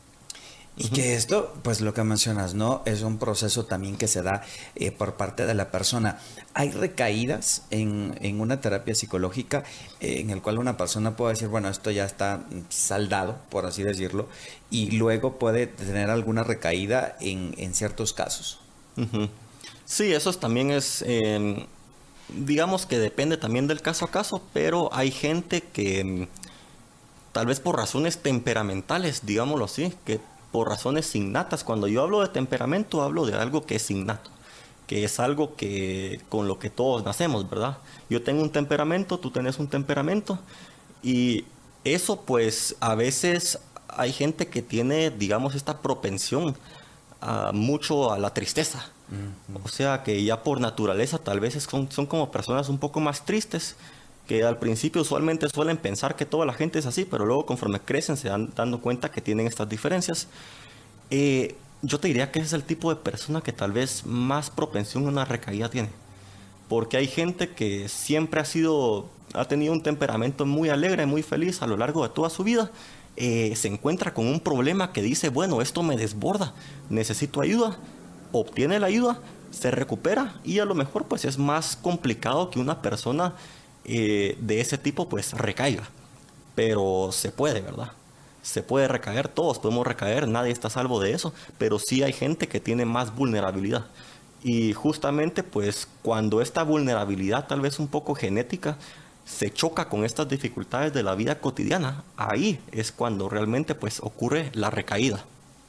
[SPEAKER 2] Y que esto, pues lo que mencionas, ¿no? Es un proceso también que se da eh, por parte de la persona. ¿Hay recaídas en, en una terapia psicológica eh, en el cual una persona puede decir, bueno, esto ya está saldado, por así decirlo, y luego puede tener alguna recaída en, en ciertos casos?
[SPEAKER 3] Uh-huh. Sí, eso también es, eh, digamos que depende también del caso a caso, pero hay gente que tal vez por razones temperamentales, digámoslo así, que por razones innatas. Cuando yo hablo de temperamento, hablo de algo que es innato, que es algo que con lo que todos nacemos, ¿verdad? Yo tengo un temperamento, tú tenés un temperamento, y eso pues a veces hay gente que tiene, digamos, esta propensión a, mucho a la tristeza. Uh-huh. O sea, que ya por naturaleza tal vez son, son como personas un poco más tristes, que al principio usualmente suelen pensar que toda la gente es así, pero luego conforme crecen se dan dando cuenta que tienen estas diferencias. Eh, yo te diría que ese es el tipo de persona que tal vez más propensión a una recaída tiene. Porque hay gente que siempre ha sido, ha tenido un temperamento muy alegre, muy feliz a lo largo de toda su vida. Eh, se encuentra con un problema que dice, bueno, esto me desborda, necesito ayuda, obtiene la ayuda, se recupera, y a lo mejor pues es más complicado que una persona Eh, de ese tipo pues recaiga, pero se puede, ¿verdad? Se puede recaer, todos podemos recaer, nadie está a salvo de eso, pero sí hay gente que tiene más vulnerabilidad, y justamente pues cuando esta vulnerabilidad tal vez un poco genética se choca con estas dificultades de la vida cotidiana, ahí es cuando realmente pues ocurre la recaída.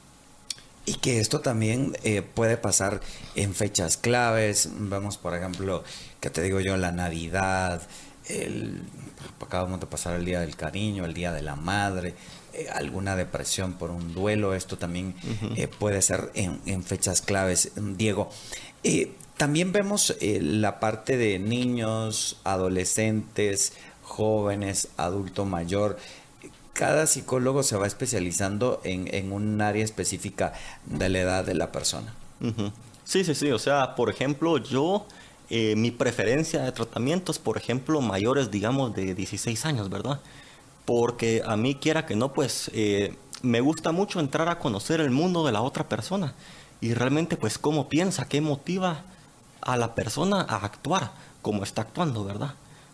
[SPEAKER 2] Y que esto también eh, puede pasar en fechas claves. Vemos, por ejemplo, que te digo yo, la Navidad, el, acabamos de pasar el Día del Cariño, el Día de la Madre, eh, alguna depresión por un duelo. Esto también uh-huh. eh, puede ser en, en fechas claves. Diego, eh, también vemos eh, la parte de niños, adolescentes, jóvenes, adulto mayor. Cada psicólogo se va especializando en, en un área específica de la edad de la persona.
[SPEAKER 3] Uh-huh. Sí, sí, sí. O sea, por ejemplo, yo, eh, mi preferencia de tratamientos, por ejemplo, mayores, digamos, de dieciséis años, ¿verdad? Porque a mí, quiera que no, pues, eh, me gusta mucho entrar a conocer el mundo de la otra persona. Y realmente, pues, cómo piensa, qué motiva a la persona a actuar como está actuando, ¿verdad?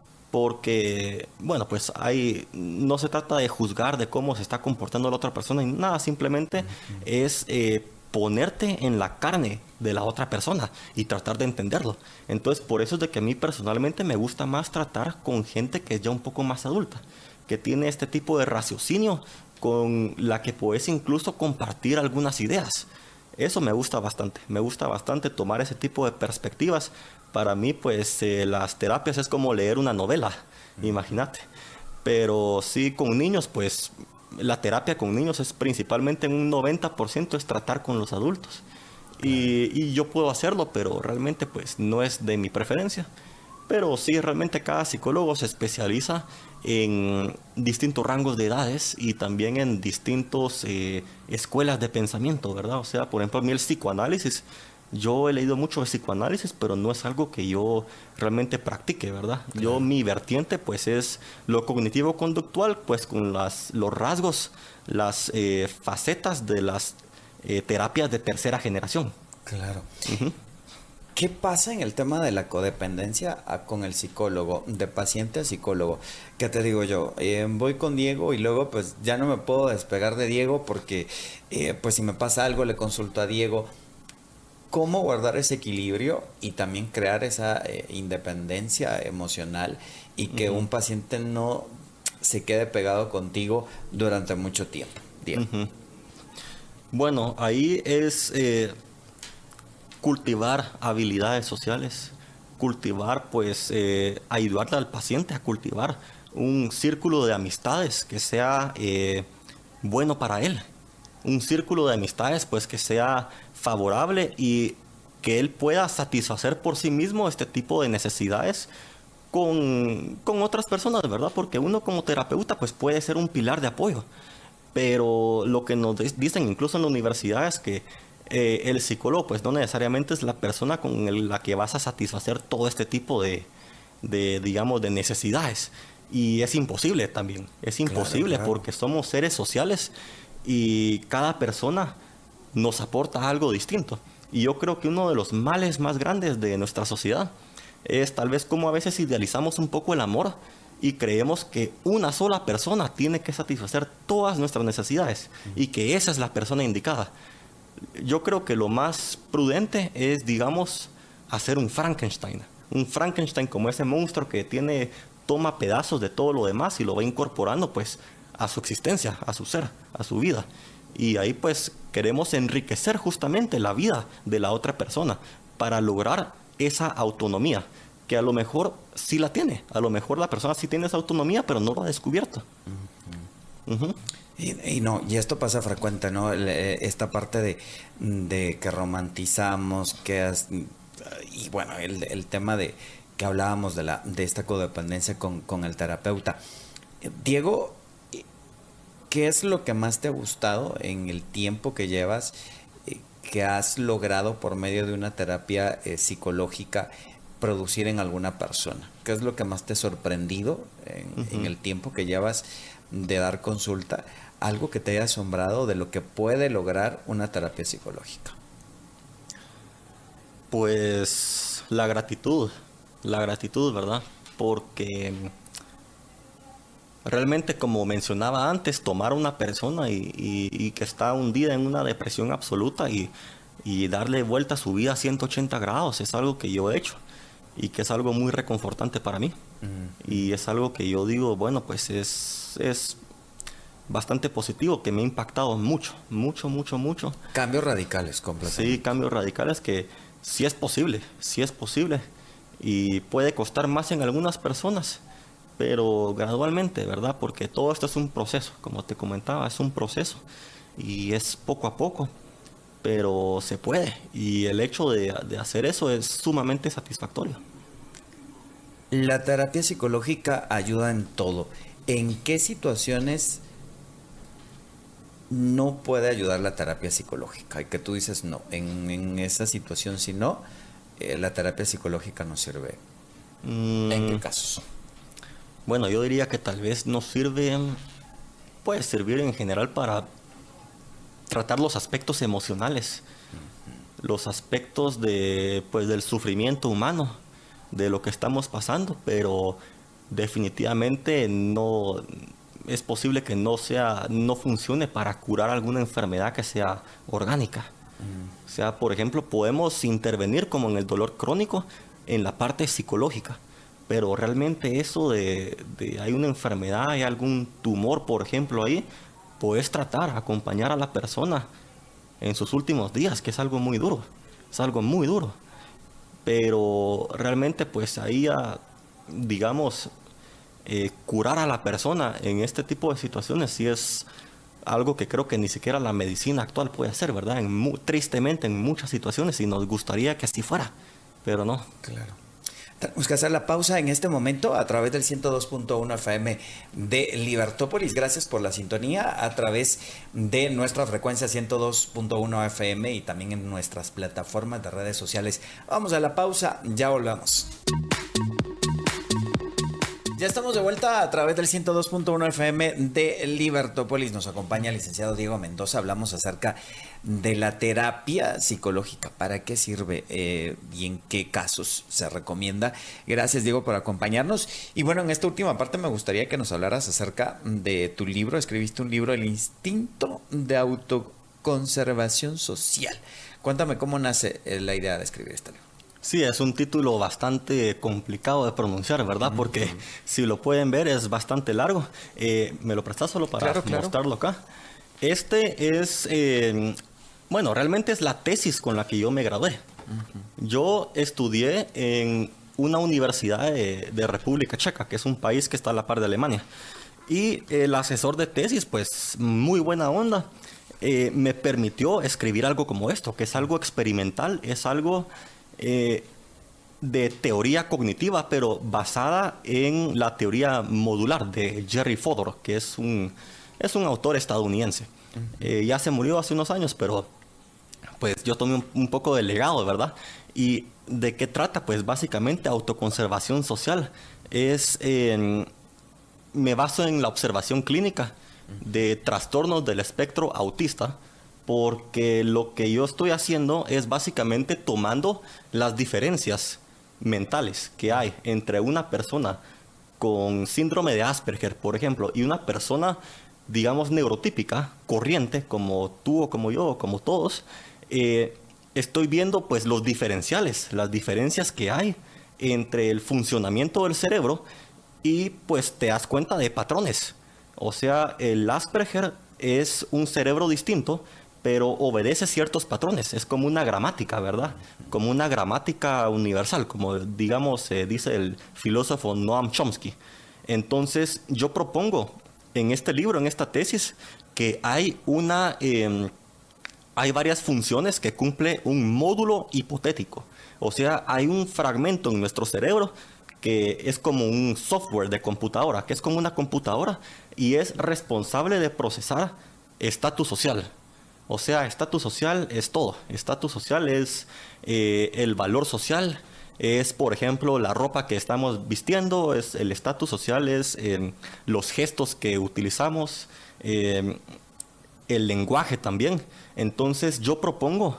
[SPEAKER 3] Porque, bueno, pues hay, no se trata de juzgar de cómo se está comportando la otra persona y nada, simplemente uh-huh. es eh, ponerte en la carne de la otra persona y tratar de entenderlo. Entonces, por eso es de que a mí personalmente me gusta más tratar con gente que es ya un poco más adulta, que tiene este tipo de raciocinio con la que puedes incluso compartir algunas ideas. Eso me gusta bastante, me gusta bastante tomar ese tipo de perspectivas. Para mí, pues, eh, las terapias es como leer una novela, mm. imagínate. Pero sí, con niños, pues, la terapia con niños es principalmente en un noventa por ciento es tratar con los adultos. Claro. Y, y yo puedo hacerlo, pero realmente, pues, no es de mi preferencia. Pero sí, realmente cada psicólogo se especializa en distintos rangos de edades y también en distintas eh, escuelas de pensamiento, ¿verdad? O sea, por ejemplo, a mí el psicoanálisis, yo he leído mucho de psicoanálisis, pero no es algo que yo realmente practique, ¿verdad? Claro. Yo, mi vertiente, pues, es lo cognitivo-conductual, pues, con las, los rasgos, las eh, facetas de las eh, terapias de tercera generación.
[SPEAKER 2] Claro. Uh-huh. ¿Qué pasa en el tema de la codependencia a, con el psicólogo, de paciente a psicólogo? ¿Qué te digo yo? Eh, voy con Diego y luego pues ya no me puedo despegar de Diego porque eh, pues si me pasa algo le consulto a Diego. ¿Cómo guardar ese equilibrio y también crear esa eh, independencia emocional y que uh-huh. un paciente no se quede pegado contigo durante mucho tiempo? Diego.
[SPEAKER 3] Uh-huh. Bueno, ahí es eh, cultivar habilidades sociales, cultivar, pues, eh, ayudarle al paciente a cultivar un círculo de amistades que sea eh, bueno para él. Un círculo de amistades, pues, que sea favorable y que él pueda satisfacer por sí mismo este tipo de necesidades con, con otras personas, ¿verdad? Porque uno como terapeuta, pues, puede ser un pilar de apoyo. Pero lo que nos dicen incluso en la universidad es que eh, el psicólogo pues no necesariamente es la persona con el, la que vas a satisfacer todo este tipo de, de, digamos, de necesidades. Y es imposible también, es imposible claro, claro. porque somos seres sociales y cada persona nos aporta algo distinto. Y yo creo que uno de los males más grandes de nuestra sociedad es tal vez como a veces idealizamos un poco el amor y creemos que una sola persona tiene que satisfacer todas nuestras necesidades y que esa es la persona indicada. Yo creo que lo más prudente es, digamos, hacer un Frankenstein. Un Frankenstein como ese monstruo que tiene, toma pedazos de todo lo demás y lo va incorporando pues a su existencia, a su ser, a su vida. Y ahí pues queremos enriquecer justamente la vida de la otra persona para lograr esa autonomía. Que a lo mejor sí la tiene, a lo mejor la persona sí tiene esa autonomía, pero no lo ha descubierto. Uh-huh. Uh-huh.
[SPEAKER 2] Y, y no, y esto pasa frecuente, ¿no? Esta parte de, de que romantizamos, que has, y bueno, el, el tema de que hablábamos de la de esta codependencia con, con el terapeuta. Diego, ¿qué es lo que más te ha gustado en el tiempo que llevas, eh, que has logrado por medio de una terapia eh, psicológica producir en alguna persona? ¿Qué es lo que más te ha sorprendido en, uh-huh. en el tiempo que llevas de dar consulta? Algo que te haya asombrado de lo que puede lograr una terapia psicológica.
[SPEAKER 3] Pues la gratitud, la gratitud, ¿verdad? Porque realmente, como mencionaba antes, tomar a una persona y, y, y que está hundida en una depresión absoluta y, y darle vuelta a su vida a ciento ochenta grados es algo que yo he hecho. Y que es algo muy reconfortante para mí. Uh-huh. Y es algo que yo digo, bueno, pues es, es bastante positivo, que me ha impactado mucho, mucho, mucho, mucho.
[SPEAKER 2] Cambios radicales, completamente.
[SPEAKER 3] Sí, cambios radicales que sí es posible, sí es posible. Y puede costar más en algunas personas, pero gradualmente, ¿verdad? Porque todo esto es un proceso, como te comentaba, es un proceso. Y es poco a poco. Pero se puede, y el hecho de, de hacer eso es sumamente satisfactorio.
[SPEAKER 2] La terapia psicológica ayuda en todo. ¿En qué situaciones no puede ayudar la terapia psicológica? Y que tú dices no, en, en esa situación si no, eh, la terapia psicológica no sirve. Mm. ¿En qué casos?
[SPEAKER 3] Bueno, yo diría que tal vez no sirve, puede servir en general para tratar los aspectos emocionales, uh-huh. los aspectos de, pues, del sufrimiento humano, de lo que estamos pasando, pero definitivamente no es posible que no sea, no funcione para curar alguna enfermedad que sea orgánica. Uh-huh. O sea, por ejemplo, podemos intervenir como en el dolor crónico en la parte psicológica, pero realmente eso de, de hay una enfermedad, hay algún tumor, por ejemplo, ahí, puedes tratar, acompañar a la persona en sus últimos días, que es algo muy duro, es algo muy duro. Pero realmente pues ahí, a, digamos, eh, curar a la persona en este tipo de situaciones sí es algo que creo que ni siquiera la medicina actual puede hacer, ¿verdad? En mu- tristemente en muchas situaciones, y nos gustaría que así fuera, pero no.
[SPEAKER 2] Claro. Tenemos que hacer la pausa en este momento a través del ciento dos punto uno F M de Libertópolis. Gracias por la sintonía a través de nuestra frecuencia ciento dos punto uno F M y también en nuestras plataformas de redes sociales. Vamos a la pausa, ya volvamos. Ya estamos de vuelta a través del ciento dos punto uno F M de Libertópolis. Nos acompaña el licenciado Diego Mendoza. Hablamos acerca de la terapia psicológica. ¿Para qué sirve eh, y en qué casos se recomienda? Gracias, Diego, por acompañarnos. Y bueno, en esta última parte me gustaría que nos hablaras acerca de tu libro. Escribiste un libro, El instinto de autoconservación social. Cuéntame cómo nace la idea de escribir este libro.
[SPEAKER 3] Sí, es un título bastante complicado de pronunciar, ¿verdad? Uh-huh. Porque si lo pueden ver es bastante largo. Eh, ¿Me lo prestas solo para claro, claro. mostrarlo acá? Este es, eh, bueno, realmente es la tesis con la que yo me gradué. Uh-huh. Yo estudié en una universidad de, de República Checa, que es un país que está a la par de Alemania. Y el asesor de tesis, pues muy buena onda, eh, me permitió escribir algo como esto, que es algo experimental, es algo eh, de teoría cognitiva, pero basada en la teoría modular de Jerry Fodor, que es un, es un autor estadounidense. Uh-huh. Eh, ya se murió hace unos años, pero pues yo tomé un, un poco de legado, ¿verdad? ¿Y de qué trata? Pues básicamente autoconservación social. Es, eh, me baso en la observación clínica de trastornos del espectro autista, porque lo que yo estoy haciendo es básicamente tomando las diferencias mentales que hay entre una persona con síndrome de Asperger, por ejemplo, y una persona, digamos, neurotípica, corriente, como tú o como yo o como todos. Eh, estoy viendo pues los diferenciales, las diferencias que hay entre el funcionamiento del cerebro y pues te das cuenta de patrones. O sea, el Asperger es un cerebro distinto, pero obedece ciertos patrones. Es como una gramática, ¿verdad? Como una gramática universal, como digamos eh, dice el filósofo Noam Chomsky. Entonces yo propongo en este libro, en esta tesis, que hay una... Eh, Hay varias funciones que cumple un módulo hipotético. O sea, hay un fragmento en nuestro cerebro que es como un software de computadora, que es como una computadora y es responsable de procesar estatus social. O sea, estatus social es todo. Estatus social es eh, el valor social, es, por ejemplo, la ropa que estamos vistiendo, es el estatus social es eh, los gestos que utilizamos, eh, el lenguaje también. Entonces yo propongo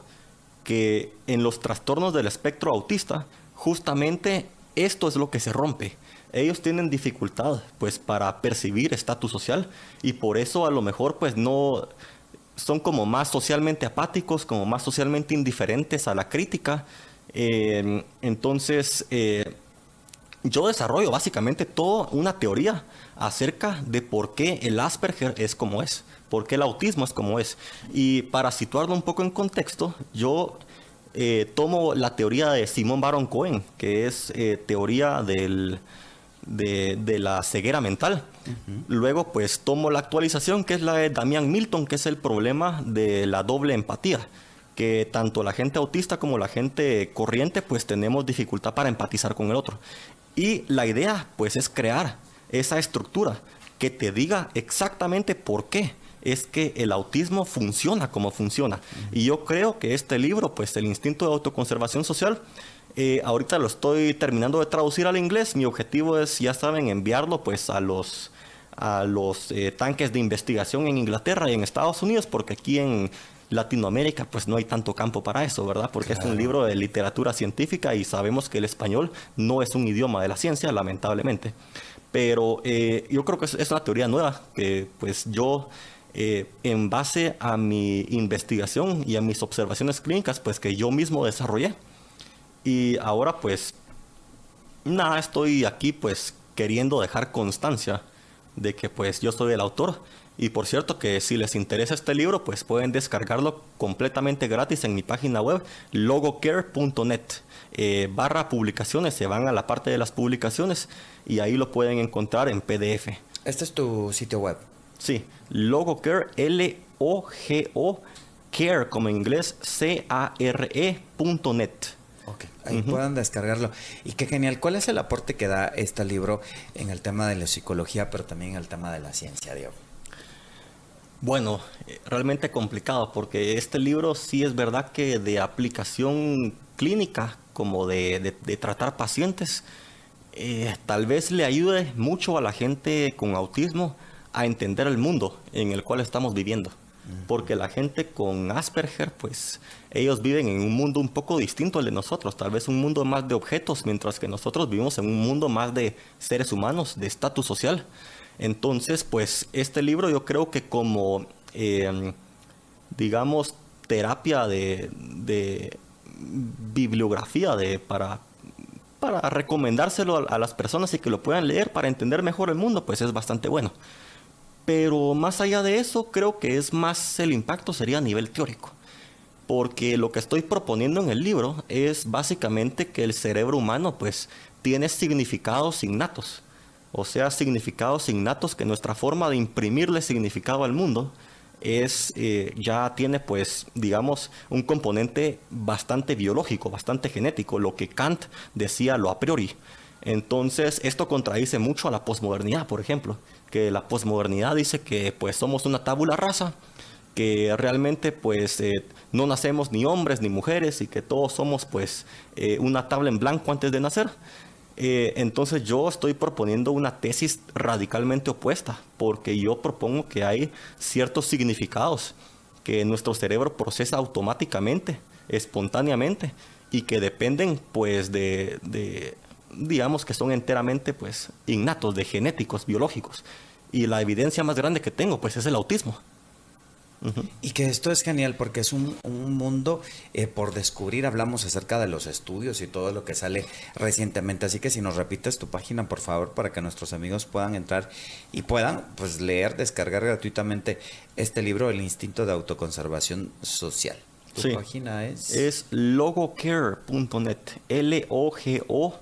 [SPEAKER 3] que en los trastornos del espectro autista justamente esto es lo que se rompe. Ellos tienen dificultad pues para percibir estatus social y por eso a lo mejor pues no son como más socialmente apáticos, como más socialmente indiferentes a la crítica. Eh, entonces eh, yo desarrollo básicamente toda una teoría acerca de por qué el Asperger es como es, por qué el autismo es como es. Y para situarlo un poco en contexto, yo eh, tomo la teoría de Simón Baron Cohen, que es eh, teoría del, de, de la ceguera mental. Uh-huh. Luego pues tomo la actualización, que es la de Damian Milton, que es el problema de la doble empatía, que tanto la gente autista como la gente corriente pues tenemos dificultad para empatizar con el otro. Y la idea pues es crear esa estructura que te diga exactamente por qué es que el autismo funciona como funciona. Uh-huh. Y yo creo que este libro, pues el instinto de autoconservación social, eh, ahorita lo estoy terminando de traducir al inglés. Mi objetivo es, ya saben, enviarlo pues a los, a los eh, tanques de investigación en Inglaterra y en Estados Unidos, porque aquí en Latinoamérica pues no hay tanto campo para eso, ¿verdad? Porque claro, es un libro de literatura científica y sabemos que el español no es un idioma de la ciencia, lamentablemente. Pero eh, yo creo que es, es una teoría nueva que pues yo, eh, en base a mi investigación y a mis observaciones clínicas, pues que yo mismo desarrollé. Y ahora pues nada, estoy aquí pues queriendo dejar constancia de que pues yo soy el autor. Y por cierto que si les interesa este libro, pues pueden descargarlo completamente gratis en mi página web logocare punto net. Eh, barra publicaciones, se van a la parte de las publicaciones y ahí lo pueden encontrar en P D F.
[SPEAKER 2] ¿Este es tu sitio web?
[SPEAKER 3] Sí, Logocare, L O G O, care como en inglés, C A R E punto net.
[SPEAKER 2] Ok, ahí uh-huh. puedan descargarlo. Y qué genial. ¿Cuál es el aporte que da este libro en el tema de la psicología, pero también en el tema de la ciencia, Diego?
[SPEAKER 3] Bueno, realmente complicado, porque este libro sí es verdad que de aplicación clínica, como de, de, de tratar pacientes, eh, tal vez le ayude mucho a la gente con autismo a entender el mundo en el cual estamos viviendo. Porque la gente con Asperger, pues ellos viven en un mundo un poco distinto al de nosotros, tal vez un mundo más de objetos, mientras que nosotros vivimos en un mundo más de seres humanos, de estatus social. Entonces, pues este libro yo creo que como, eh, digamos, terapia de, de bibliografía de, para, para recomendárselo a, a las personas y que lo puedan leer para entender mejor el mundo, pues es bastante bueno. Pero más allá de eso, creo que es más el impacto sería a nivel teórico. Porque lo que estoy proponiendo en el libro es básicamente que el cerebro humano pues tiene significados innatos. O sea, significados innatos que nuestra forma de imprimirle significado al mundo es, eh, ya tiene pues, digamos, un componente bastante biológico, bastante genético, lo que Kant decía lo a priori. Entonces, esto contradice mucho a la posmodernidad, por ejemplo, que la posmodernidad dice que pues somos una tabula rasa, que realmente pues eh, no nacemos ni hombres ni mujeres y que todos somos pues eh, una tabla en blanco antes de nacer. Eh, entonces yo estoy proponiendo una tesis radicalmente opuesta, porque yo propongo que hay ciertos significados que nuestro cerebro procesa automáticamente, espontáneamente, y que dependen pues de, de digamos que son enteramente pues innatos, de genéticos, biológicos. Y la evidencia más grande que tengo pues es el autismo. Uh-huh.
[SPEAKER 2] Y que esto es genial porque es un, un mundo eh, por descubrir. Hablamos acerca de los estudios y todo lo que sale recientemente, así que si nos repites tu página por favor, para que nuestros amigos puedan entrar y puedan pues leer, descargar gratuitamente este libro, El instinto de autoconservación social. Tu
[SPEAKER 3] sí.
[SPEAKER 2] página es
[SPEAKER 3] es logocare punto net, L O G O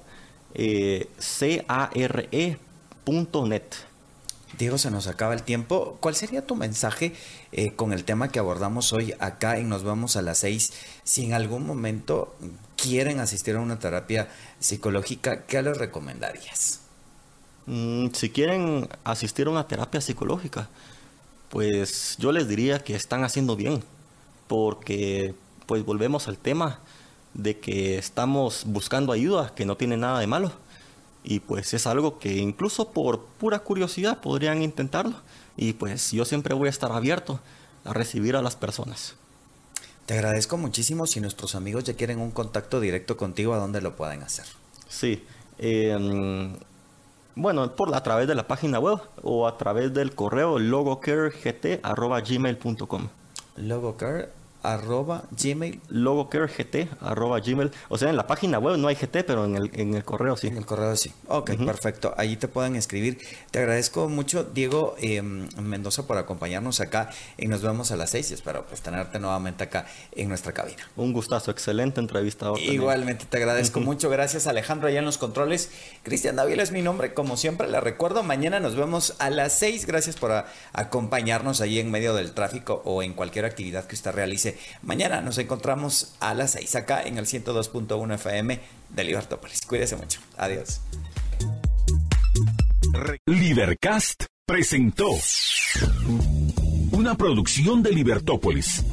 [SPEAKER 3] C A R E punto net.
[SPEAKER 2] Diego, se nos acaba el tiempo. ¿Cuál sería tu mensaje eh, con el tema que abordamos hoy acá en Nos Vemos a las seis? Si en algún momento quieren asistir a una terapia psicológica, ¿qué les recomendarías?
[SPEAKER 3] Mm, si quieren asistir a una terapia psicológica, pues yo les diría que están haciendo bien, porque pues volvemos al tema de que estamos buscando ayuda, que no tiene nada de malo. Y pues es algo que incluso por pura curiosidad podrían intentarlo. Y pues yo siempre voy a estar abierto a recibir a las personas.
[SPEAKER 2] Te agradezco muchísimo. Si nuestros amigos ya quieren un contacto directo contigo, ¿a dónde lo pueden hacer?
[SPEAKER 3] Sí. Eh, bueno, por, a través de la página web o a través del correo logocaregт arroba gmail punto com.
[SPEAKER 2] Logocare arroba gmail.
[SPEAKER 3] logocaregт arroba gmail. O sea, en la página web no hay G T, pero en el, en el correo sí.
[SPEAKER 2] En el correo sí. Ok, uh-huh. Perfecto. Allí te pueden escribir. Te agradezco mucho, Diego eh, Mendoza, por acompañarnos acá y Nos Vemos a las seis. Y espero pues tenerte nuevamente acá en nuestra cabina.
[SPEAKER 3] Un gustazo, excelente entrevistador.
[SPEAKER 2] Igualmente, te agradezco uh-huh. mucho. Gracias, Alejandro, allá en los controles. Cristian Dávila es mi nombre, como siempre le recuerdo. Mañana nos vemos a las seis. Gracias por a, acompañarnos allí en medio del tráfico o en cualquier actividad que usted realice. Mañana nos encontramos a las seis acá en el ciento dos punto uno F M de Libertópolis. Cuídese mucho. Adiós.
[SPEAKER 1] Libercast presentó una producción de Libertópolis.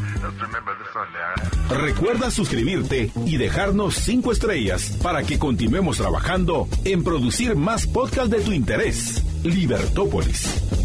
[SPEAKER 1] Recuerda suscribirte y dejarnos cinco estrellas para que continuemos trabajando en producir más podcasts de tu interés. Libertópolis.